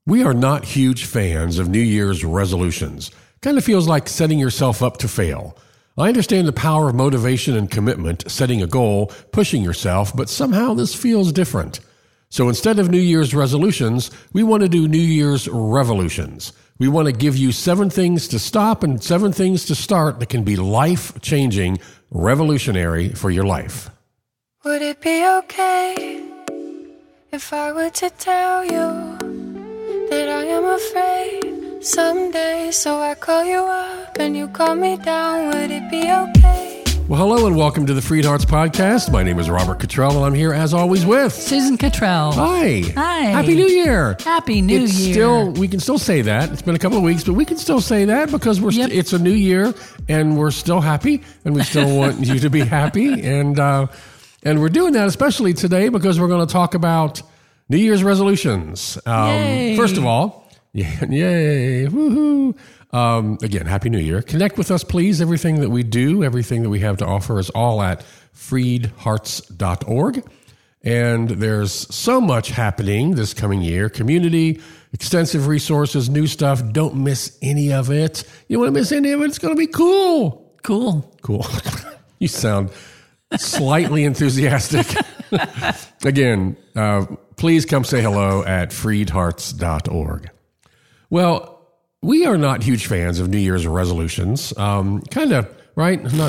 We are not huge fans of New Year's resolutions. Kind of feels like setting yourself up to fail. I understand the power of motivation and commitment, setting a goal, pushing yourself, but somehow this feels different. So instead of New Year's resolutions, we want to do New Year's revolutions. We want to give you 7 things to stop and 7 things to start that can be life-changing, revolutionary for your life. Would it be okay if I were to tell you that I am afraid someday, so I call you up and you call me down? Would it be okay? Well, hello and welcome to the Freed Hearts Podcast. My name is Robert Cottrell and I'm here as always with Susan Cottrell. Hi. Hi. Happy New Year. Happy New Year. We can still say that. It's been a couple of weeks, but we can still say that because it's a new year and we're still happy and we still want you to be happy. And we're doing that especially today because we're going to talk about New Year's resolutions. First of all, yay, woohoo. Again, Happy New Year. Connect with us, please. Everything that we do, everything that we have to offer is all at freedhearts.org. And there's so much happening this coming year. Community, extensive resources, new stuff. Don't miss any of it. You don't want to miss any of it. It's going to be cool. Cool. You sound slightly enthusiastic. Again, please come say hello at freedhearts.org. Well, we are not huge fans of New Year's resolutions. Kind of, right? Not.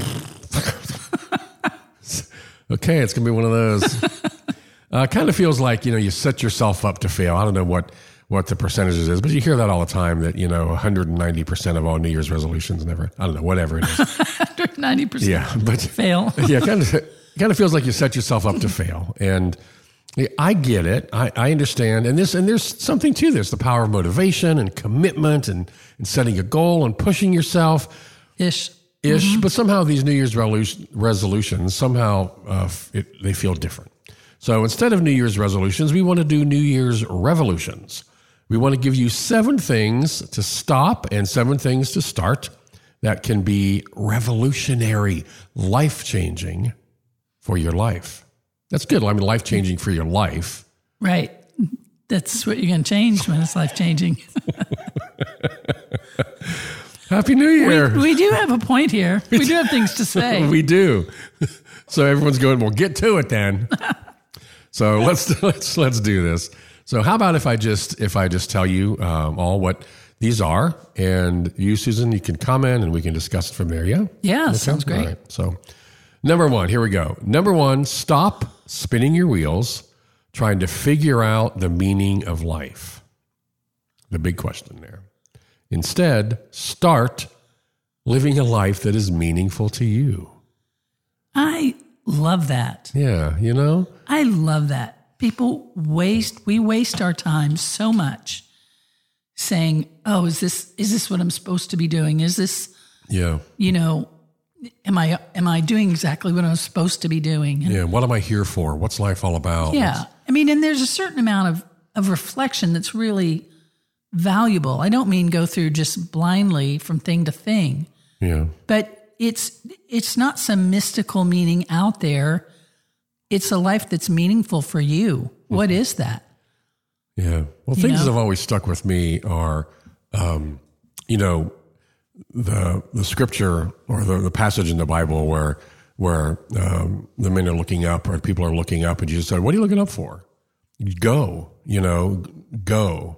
Okay, it's going to be one of those. Kind of feels like, you set yourself up to fail. I don't know what the percentages is, but you hear that all the time that, 190% of all New Year's resolutions never, I don't know, whatever it is. 190%. Yeah, but fail. Yeah, kind of feels like you set yourself up to fail. And I get it. I understand. And there's something to this, the power of motivation and commitment and setting a goal and pushing yourself. Ish. Mm-hmm. But somehow these New Year's resolutions, they feel different. So instead of New Year's resolutions, we want to do New Year's revolutions. We want to give you 7 things to stop and 7 things to start that can be revolutionary, life-changing for your life. That's good. I mean, life-changing for your life. Right. That's what you're going to change when it's life-changing. Happy New Year. We do have a point here. We do have things to say. We do. So everyone's going, well, get to it then. So let's do this. So how about if I just tell you all what these are, and you, Susan, you can comment and we can discuss it from there. Yeah? Yeah, Okay? sounds great. All right. So number 1, here we go. Number 1, stop spinning your wheels trying to figure out the meaning of life. The big question there. Instead, start living a life that is meaningful to you. I love that. Yeah, I love that. We waste our time so much saying, oh, is this what I'm supposed to be doing? Is this, Yeah. am I doing exactly what I'm supposed to be doing? And, Yeah, what am I here for? What's life all about? yeah. And there's a certain amount of reflection that's really valuable. I don't mean go through just blindly from thing to thing. Yeah. But it's not some mystical meaning out there. It's a life that's meaningful for you. What is that? Yeah. Well, things that have always stuck with me are, the scripture or the passage in the Bible where the men are looking up or people are looking up and Jesus said, what are you looking up for? Go, go.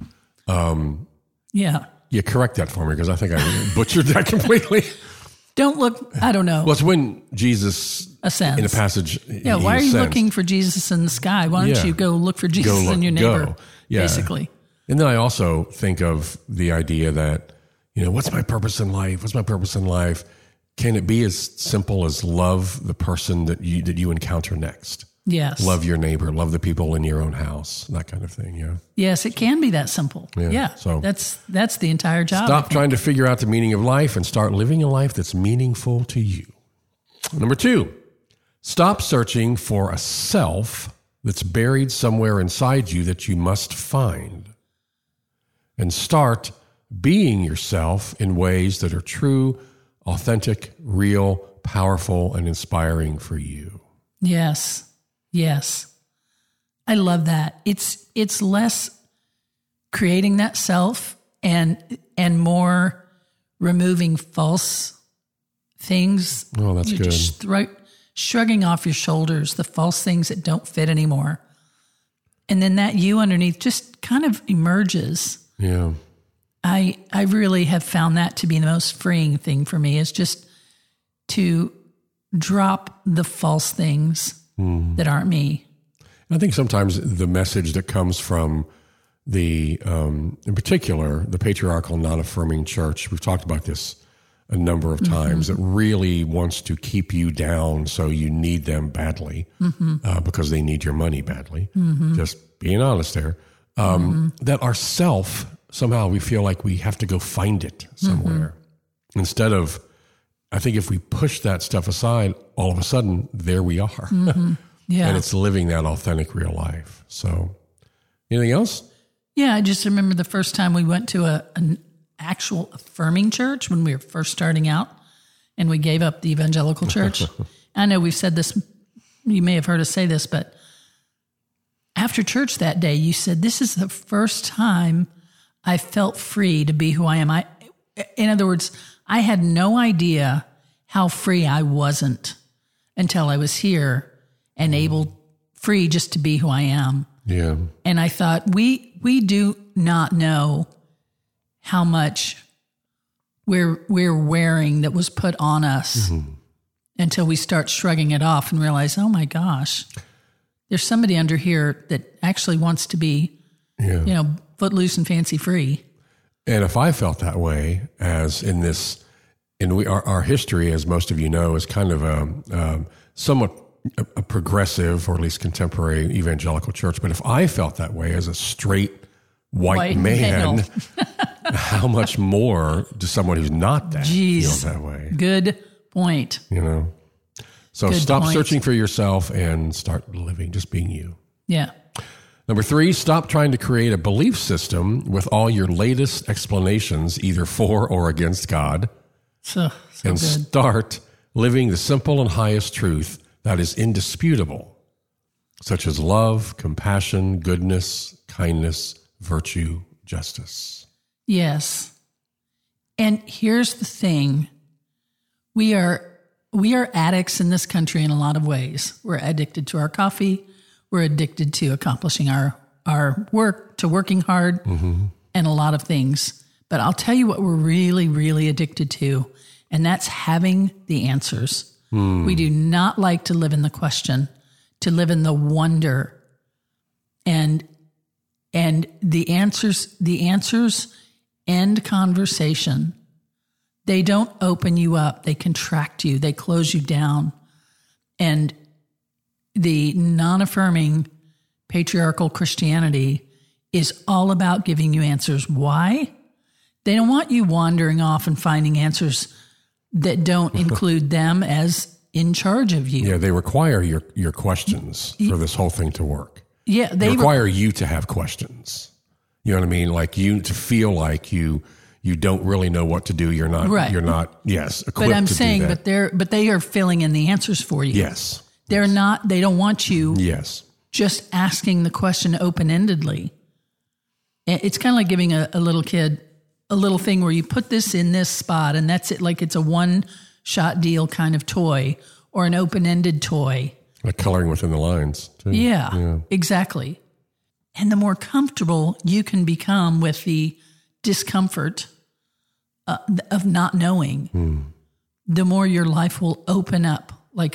Yeah. Yeah, correct that for me because I think I butchered that completely. Don't look, I don't know. Well, it's when Jesus ascends. In a passage. Yeah, why are you looking for Jesus in the sky? Why don't you go look for Jesus in your neighbor? Yeah. Basically. And then I also think of the idea that, what's my purpose in life? What's my purpose in life? Can it be as simple as love the person that you encounter next? Yes. Love your neighbor, love the people in your own house, that kind of thing, yeah. Yes, it can be that simple. Yeah. So that's the entire job. Stop trying to figure out the meaning of life and start living a life that's meaningful to you. Number 2, stop searching for a self that's buried somewhere inside you that you must find. And start being yourself in ways that are true, authentic, real, powerful, and inspiring for you. Yes. I love that. It's less creating that self and more removing false things. Oh, that's You're good. just shrugging off your shoulders the false things that don't fit anymore. And then that you underneath just kind of emerges. Yeah. I really have found that to be the most freeing thing for me, is just to drop the false things that aren't me. I think sometimes the message that comes from the, in particular, the patriarchal non-affirming church, we've talked about this a number of times, that really wants to keep you down, so you need them badly because they need your money badly. Just being honest there. That our self, somehow we feel like we have to go find it somewhere. Instead of, I think if we push that stuff aside, all of a sudden, there we are. Yeah. And it's living that authentic real life. So, anything else? Yeah, I just remember the first time we went to an actual affirming church when we were first starting out, and we gave up the evangelical church. I know we've said this, you may have heard us say this, but after church that day, you said, this is the first time I felt free to be who I am. In other words, I had no idea how free I wasn't until I was here and free just to be who I am. Yeah. And I thought, we do not know how much we're wearing that was put on us until we start shrugging it off and realize, oh my gosh, there's somebody under here that actually wants to be, footloose and fancy free. And if I felt that way, as in this, and our history, as most of you know, is kind of somewhat a progressive, or at least contemporary evangelical church. But if I felt that way as a straight white man, how much more does someone who's not that feel that way? Good point. So stop searching for yourself and start living, just being you. Yeah. Number 3, stop trying to create a belief system with all your latest explanations, either for or against God. So and good. Start living the simple and highest truth that is indisputable, such as love, compassion, goodness, kindness, virtue, justice. Yes. And here's the thing. We are addicts in this country in a lot of ways. We're addicted to our coffee. We're addicted to accomplishing our work, to working hard, and a lot of things. But I'll tell you what we're really, really addicted to, and that's having the answers. We do not like to live in the question, to live in the wonder. And the answers end conversation. They don't open you up. They contract you. They close you down. And the non-affirming patriarchal Christianity is all about giving you answers. Why? They don't want you wandering off and finding answers that don't include them as in charge of you. Yeah, they require your questions for this whole thing to work. Yeah, they require you to have questions. You know what I mean? Like you to feel like you don't really know what to do. You're not. Right. You're not. Yes. But I'm to saying, do that. but they are filling in the answers for you. Yes. They're not. They don't want you. Yes. Just asking the question open-endedly. It's kind of like giving a little kid a little thing where you put this in this spot and that's it. Like it's a one-shot deal kind of toy or an open-ended toy. Like coloring within the lines, too. Yeah, exactly. And the more comfortable you can become with the discomfort of not knowing, the more your life will open up like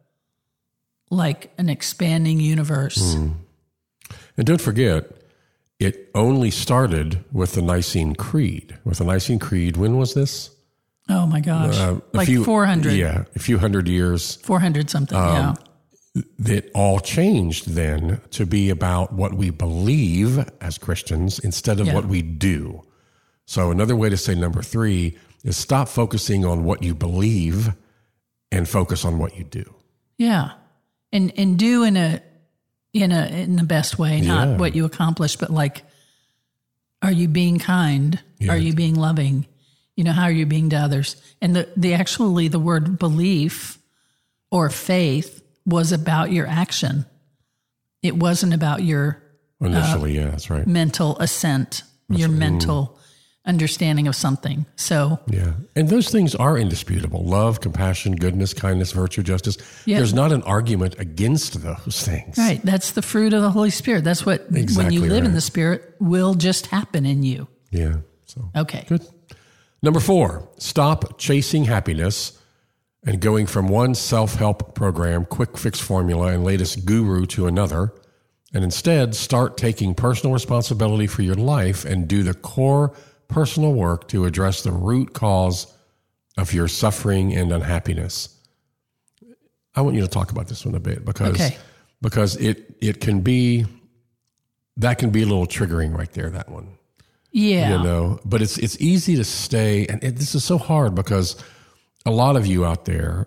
an expanding universe. And don't forget, it only started with the Nicene Creed. With the Nicene Creed, when was this? Oh my gosh. 400. Yeah, a few hundred years. 400 something, yeah. That all changed then to be about what we believe as Christians instead of what we do. So another way to say number 3 is stop focusing on what you believe and focus on what you do. Yeah. And do in the best way, not what you accomplish, but like, are you being kind? Yeah. Are you being loving? How are you being to others? And the word belief or faith was about your action. It wasn't about your initially, that's right. mental assent your mental understanding of something. So Yeah. And those things are indisputable. Love, compassion, goodness, kindness, virtue, justice. Yeah. There's not an argument against those things. right, that's the fruit of the Holy Spirit. That's what when Exactly you live in right. the Spirit will just happen in you. Yeah. So Okay. good. Number 4, stop chasing happiness and going from one self-help program, quick fix formula, and latest guru to another, and instead start taking personal responsibility for your life and do the core personal work to address the root cause of your suffering and unhappiness. I want you to talk about this one a bit because it can be, that can be a little triggering right there, that one. Yeah. You know, but it's easy to stay, and this is so hard because a lot of you out there,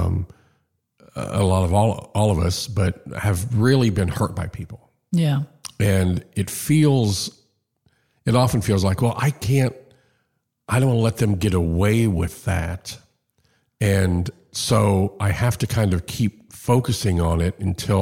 a lot of all of us, but have really been hurt by people. Yeah. And it often feels like, well, I don't want to let them get away with that. And so I have to kind of keep focusing on it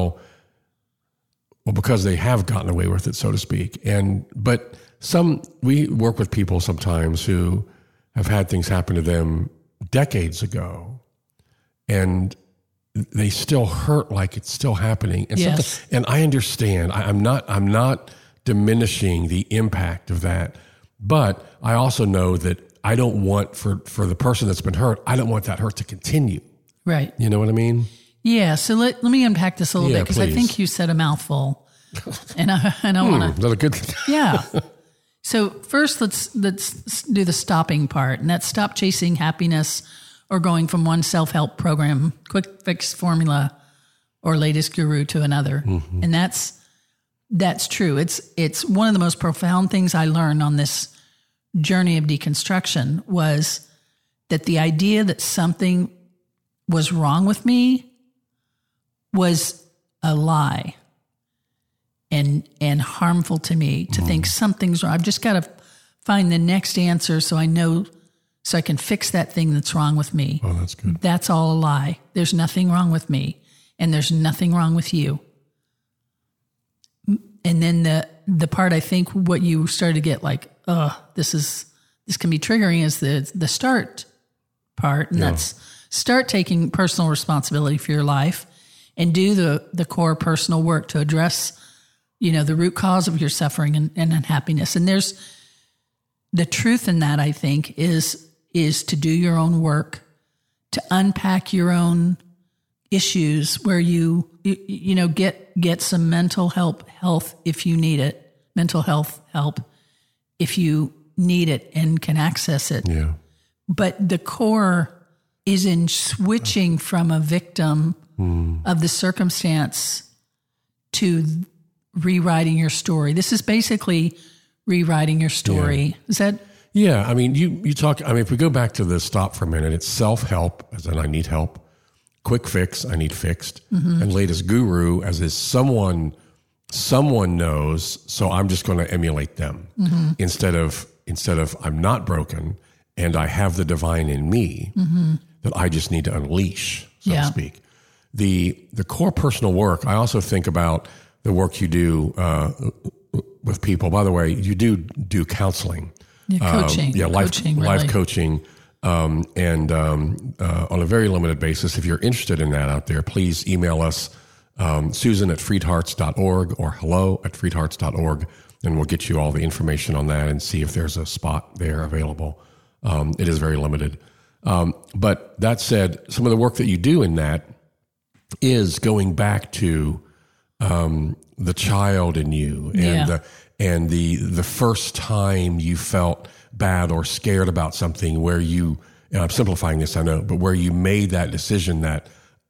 because they have gotten away with it, so to speak. But we work with people sometimes who have had things happen to them decades ago, and they still hurt like it's still happening. And Yes. and I understand. I'm not diminishing the impact of that, but I also know that I don't want for the person that's been hurt, I don't want that hurt to continue. Right. You know what I mean? Yeah. So let me unpack this a little bit because I please. think you said a mouthful, and I want Is that a good? to. Yeah. So first, let's do the stopping part, and that's stop chasing happiness or going from one self-help program, quick fix formula, or latest guru to another. Mm-hmm. And that's true. It's one of the most profound things I learned on this journey of deconstruction was that the idea that something was wrong with me was a lie and harmful to me to think something's wrong. I've just got to find the next answer so I can fix that thing that's wrong with me. Oh, that's good. That's all a lie. There's nothing wrong with me, and there's nothing wrong with you. And then the part I think what you started to get like, this can be triggering is the start part, and that's start taking personal responsibility for your life and do the core personal work to address, the root cause of your suffering and unhappiness. And there's the truth in that, I think, is to do your own work, to unpack your own issues where you get some mental health if you need it, mental health help if you need it and can access it. Yeah. But the core is in switching from a victim of the circumstance to rewriting your story. This is basically rewriting your story. Yeah. Is that? Yeah. I mean, you talk, if we go back to the stop for a minute, it's self-help, as in I need help. Quick fix, I need fixed. And latest guru, as is someone knows, so I'm just going to emulate them instead of I'm not broken and I have the divine in me that I just need to unleash, so to speak. The core personal work, I also think about the work you do with people. By the way, you do counseling. Coaching. Life coaching. And on a very limited basis. If you're interested in that out there, please email us, Susan@freedhearts.org or hello@freedhearts.org, and we'll get you all the information on that and see if there's a spot there available. It is very limited. But that said, some of the work that you do in that is going back to the child in you and the first time you felt bad or scared about something where you, and I'm simplifying this, I know, but where you made that decision that,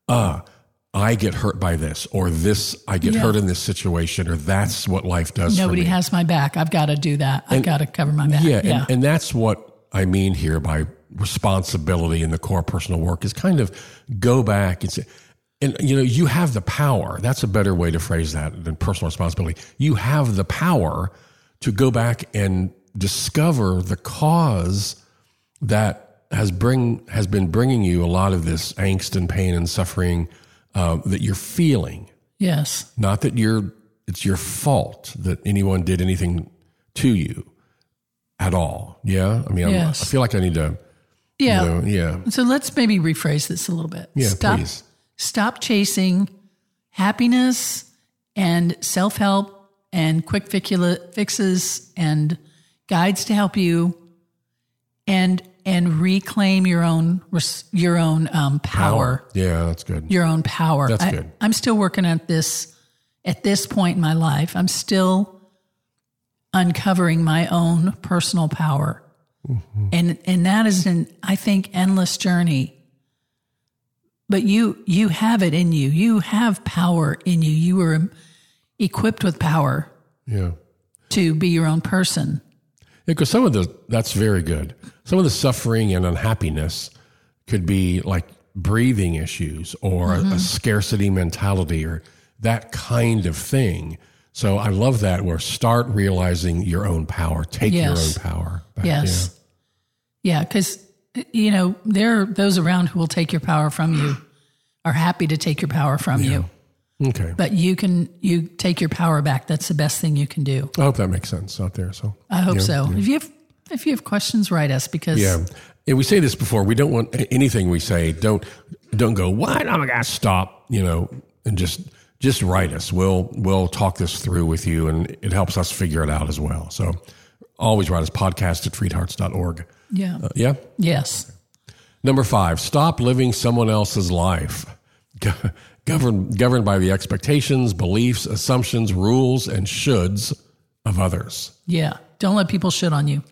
I get hurt by this, or this, I get hurt in this situation, or that's what life does Nobody for me. has my back. I've got to do that. I've got to cover my back. Yeah. And that's what I mean here by responsibility in the core personal work is kind of go back and say, and you have the power. That's a better way to phrase that than personal responsibility. You have the power to go back and discover the cause that has been bringing you a lot of this angst and pain and suffering that you're feeling. Yes. Not that it's your fault that anyone did anything to you. at all. Yeah. I mean, Yes. I feel like I need to, Yeah. yeah. So let's maybe rephrase this a little bit. Yeah, please. Stop chasing happiness and self-help and quick fixes and guides to help you and reclaim your own power. Yeah, that's good. Your own power. That's good. I'm still working at this point in my life. I'm still uncovering my own personal power. Mm-hmm. And that is I think, endless journey. But you have it in you. You have power in you. You were equipped with power. Yeah. To be your own person. Because that's very good. Some of the suffering and unhappiness could be like breathing issues or a scarcity mentality or that kind of thing. So I love that, where start realizing your own power, take your own power back. Yes. Yeah, because, there are those around who will take your power from you, are happy to take your power from you. Okay. But you take your power back. That's the best thing you can do. I hope that makes sense out there. So I hope so. Yeah. If you have questions, write us, because and we say this before. We don't want anything we say. Don't go, what? Oh my gosh, stop. And just write us. We'll talk this through with you, and it helps us figure it out as well. So always write us, podcast@freedhearts.org. Yeah. Yeah. Yes. Number 5, stop living someone else's life. Governed by the expectations, beliefs, assumptions, rules, and shoulds of others. Yeah. Don't let people shit on you.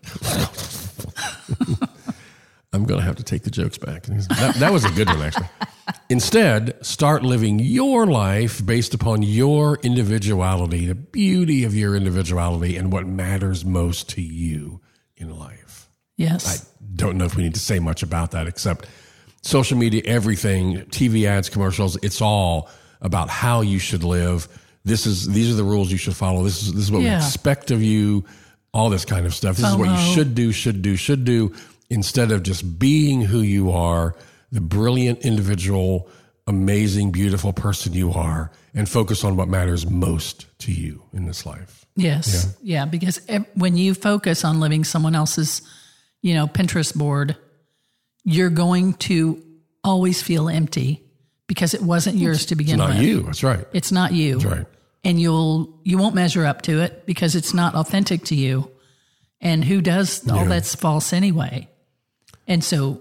I'm going to have to take the jokes back. That was a good one, actually. Instead, start living your life based upon your individuality, the beauty of your individuality, and what matters most to you in life. Yes. I don't know if we need to say much about that, except social media, everything, TV ads, commercials, it's all about how you should live. These are the rules you should follow. This is what we expect of you, all this kind of stuff. This is what you should do, instead of just being who you are, the brilliant individual, amazing, beautiful person you are, and focus on what matters most to you in this life. Yes. Yeah. Because when you focus on living someone else's, Pinterest board, you're going to always feel empty because it wasn't yours to begin with. It's not you. That's right. It's not you. That's right. And you won't measure up to it because it's not authentic to you. And who does all that's false anyway? And so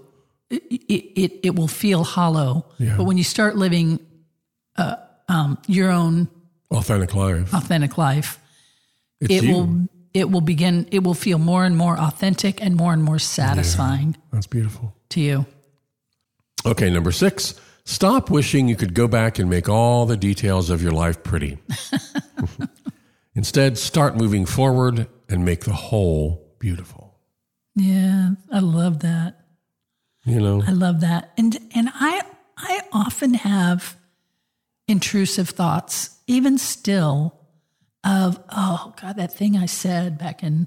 it will feel hollow. Yeah. But when you start living your own authentic life, it will feel more and more authentic and more satisfying. Yeah, that's beautiful. To you. Okay, number 6, stop wishing you could go back and make all the details of your life pretty. Instead, start moving forward and make the whole beautiful. Yeah, I love that. I love that. And I often have intrusive thoughts, even still, of, oh God, that thing I said back in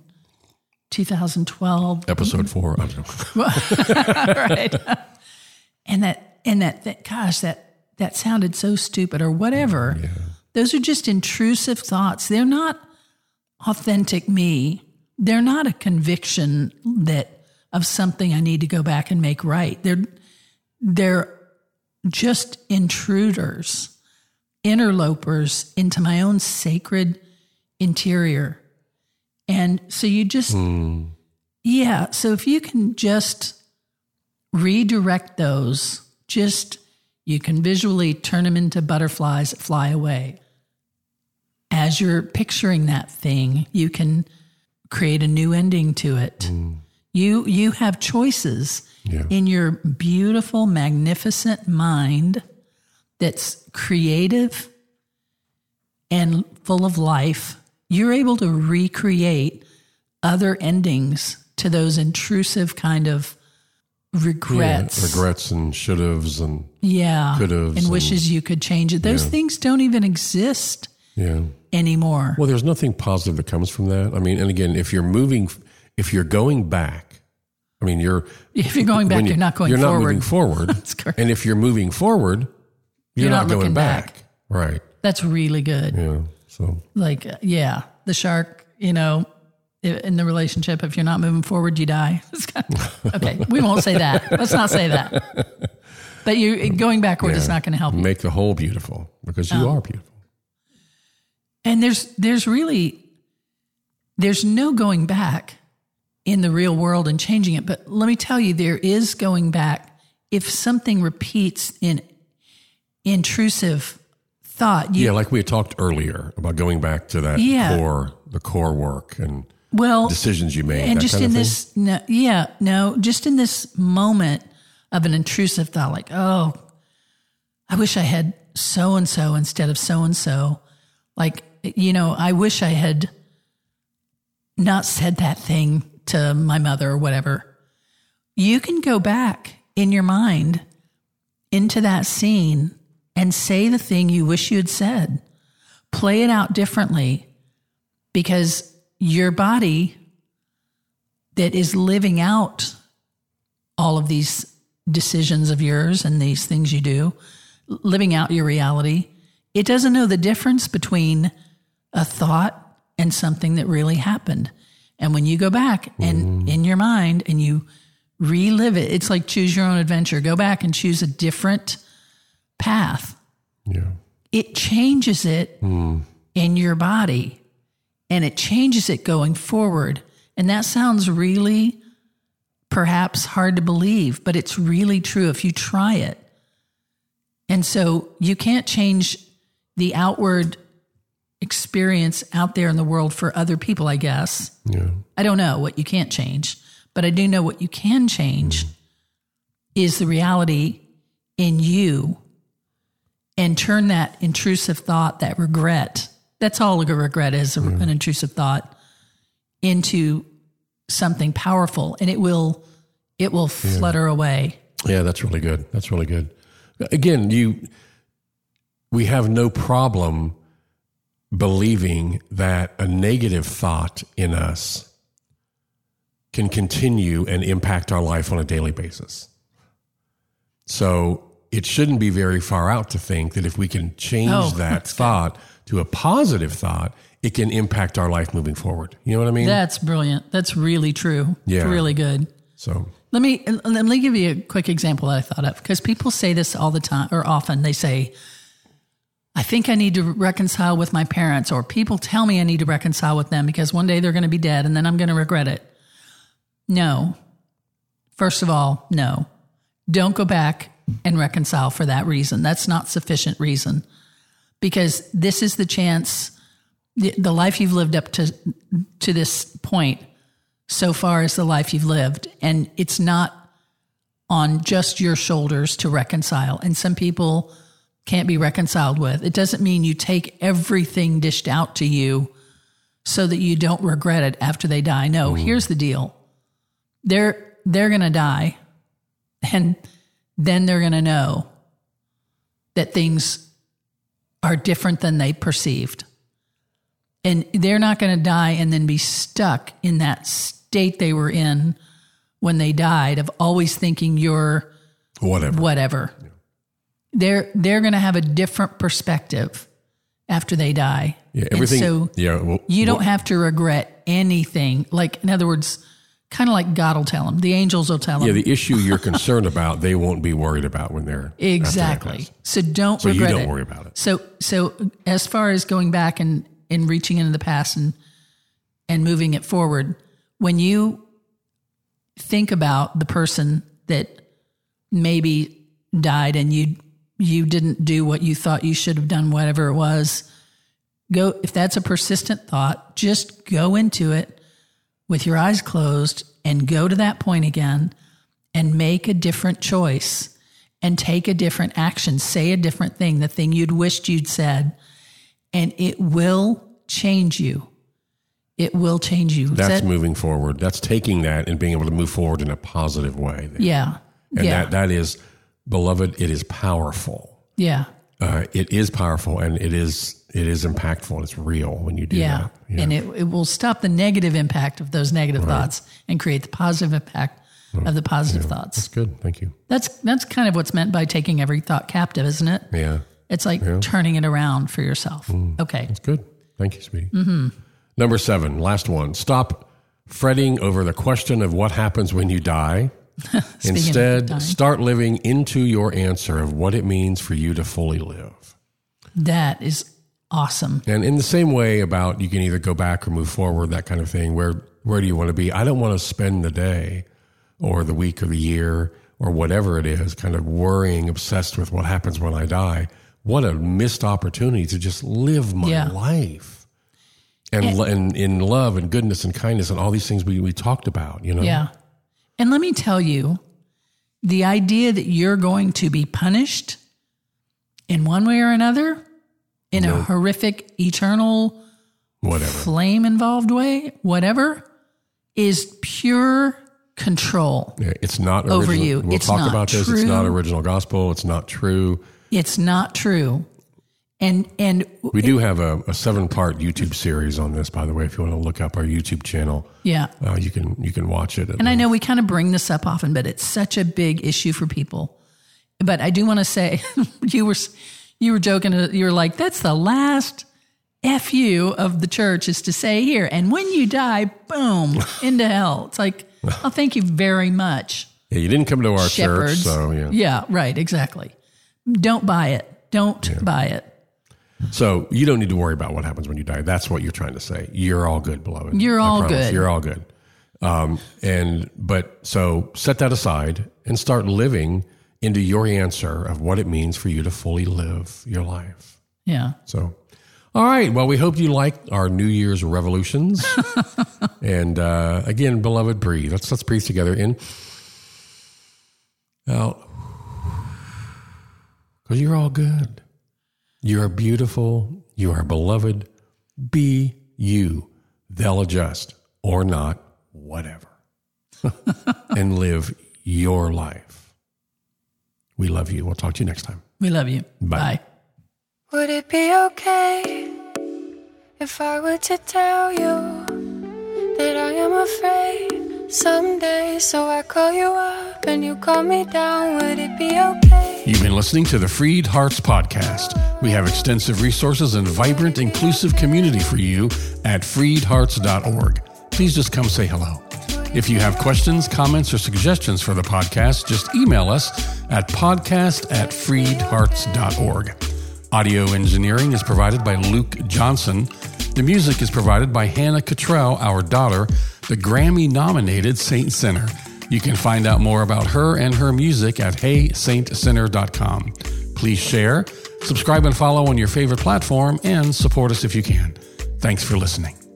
2012. Episode 4. I don't know. Right. And that gosh, that sounded so stupid or whatever. Yeah. Those are just intrusive thoughts. They're not authentic me. They're not a conviction of something I need to go back and make right. They're just intruders, interlopers into my own sacred interior. And so you just, so if you can just redirect those, you can visually turn them into butterflies that fly away. As you're picturing that thing, you can create a new ending to it. You have choices in your beautiful, magnificent mind that's creative and full of life. You're able to recreate other endings to those intrusive kind of regrets. Yeah, regrets and should-haves and could-haves. And wishes you could change it. Those things don't even exist anymore. Well, there's nothing positive that comes from that. I mean, and again, if you're going back, I mean, if you're going back, you're not going forward. You're not moving forward. That's correct. And if you're moving forward, you're not going back. Right. That's really good. Yeah. So the shark, in the relationship. If you're not moving forward, you die. Okay, we won't say that. Let's not say that. But you going backward is not going to help you. Make the whole beautiful, because you are beautiful. And there's no going back in the real world and changing it. But let me tell you, there is going back if something repeats in intrusive thought. Like we had talked earlier about going back to that the core work and decisions you made. And just in this, just in this moment of an intrusive thought, like, oh, I wish I had so-and-so instead of so-and-so. Like, I wish I had not said that thing to my mother or whatever. You can go back in your mind into that scene and say the thing you wish you had said. Play it out differently, because your body that is living out all of these decisions of yours and these things you do, living out your reality, it doesn't know the difference between a thought and something that really happened. And when you go back and in your mind and you relive it, it's like choose your own adventure. Go back and choose a different path. Yeah. It changes it in your body, and it changes it going forward. And that sounds really perhaps hard to believe, but it's really true if you try it. And so you can't change the outward experience out there in the world for other people, I guess. Yeah. I don't know what you can't change, but I do know what you can change is the reality in you, and turn that intrusive thought, that regret, that's all a regret is, an intrusive thought, into something powerful, and it will flutter away. Yeah, that's really good. That's really good. Again, we have no problem believing that a negative thought in us can continue and impact our life on a daily basis. So it shouldn't be very far out to think that if we can change that thought to a positive thought, it can impact our life moving forward. You know what I mean? That's brilliant. That's really true. Yeah. It's really good. So let me give you a quick example that I thought of, because people say this all the time, or often. They say, I think I need to reconcile with my parents, or people tell me I need to reconcile with them because one day they're going to be dead and then I'm going to regret it. No. First of all, no. Don't go back and reconcile for that reason. That's not sufficient reason, because this is the chance, the life you've lived up to this point so far is the life you've lived, and it's not on just your shoulders to reconcile. And some people can't be reconciled with. It doesn't mean you take everything dished out to you so that you don't regret it after they die. No, here's the deal. They're going to die, and then they're going to know that things are different than they perceived. And they're not going to die and then be stuck in that state they were in when they died of always thinking you're whatever. Yeah. They're going to have a different perspective after they die. Yeah, everything. And so you don't have to regret anything. Like, in other words, kind of like God will tell them. The angels will tell them. Yeah, the issue you're concerned about, they won't be worried about when they're exactly. So don't regret it. So you don't worry about it. So as far as going back and reaching into the past and moving it forward, when you think about the person that maybe died and you didn't do what you thought you should have done, whatever it was, if that's a persistent thought, just go into it with your eyes closed and go to that point again and make a different choice and take a different action, say a different thing, the thing you'd wished you'd said, and it will change you. It will change you. That's moving forward. That's taking that and being able to move forward in a positive way. Yeah. And that is, beloved, it is powerful. Yeah. It is powerful, and it is impactful. It's real when you do that. Yeah. And it will stop the negative impact of those negative thoughts and create the positive impact of the positive thoughts. That's good. Thank you. That's kind of what's meant by taking every thought captive, isn't it? Yeah. It's like turning it around for yourself. Okay. That's good. Thank you, sweetie. Mm-hmm. Number 7, last one. Stop fretting over the question of what happens when you die. Instead, start living into your answer of what it means for you to fully live. That is awesome. And in the same way about you can either go back or move forward, that kind of thing, where do you want to be? I don't want to spend the day or the week or the year or whatever it is kind of worrying, obsessed with what happens when I die. What a missed opportunity to just live my life. And in love and goodness and kindness and all these things we talked about, you know? Yeah. And let me tell you, the idea that you're going to be punished in one way or another, in a horrific, eternal, flame-involved way, whatever, is pure control. Yeah, it's not over original. you. We'll talk about this. It's not original gospel. It's not true. It's not true. And we do have a 7-part YouTube series on this, by the way. If you want to look up our YouTube channel, you can watch it. And I know we kind of bring this up often, but it's such a big issue for people. But I do want to say, you were joking. You were like, "That's the last FU of the church is to say here, and when you die, boom, into hell." It's like, oh, thank you very much. Yeah, you didn't come to our Shepherds. church, so yeah. Yeah, right, exactly. Don't buy it. Don't buy it. So you don't need to worry about what happens when you die. That's what you're trying to say. You're all good, beloved. You're all good. You're all good. So set that aside and start living into your answer of what it means for you to fully live your life. Yeah. So, all right. Well, we hope you liked our New Year's revolutions. And again, beloved, breathe. Let's breathe together. In, out. Because you're all good. You are beautiful. You are beloved. Be you. They'll adjust or not, whatever. And live your life. We love you. We'll talk to you next time. We love you. Bye. Would it be okay if I were to tell you that I am afraid someday? So I call you up and you call me down. Would it be okay? You've been listening to the Freed Hearts Podcast. We have extensive resources and vibrant, inclusive community for you at freedhearts.org. Please just come say hello. If you have questions, comments, or suggestions for the podcast, just email us at podcast@freedhearts.org. Audio engineering is provided by Luke Johnson. The music is provided by Hannah Cottrell, our daughter, the Grammy-nominated Saint Sinner. You can find out more about her and her music at heysaintsinner.com. Please share, subscribe and follow on your favorite platform, and support us if you can. Thanks for listening.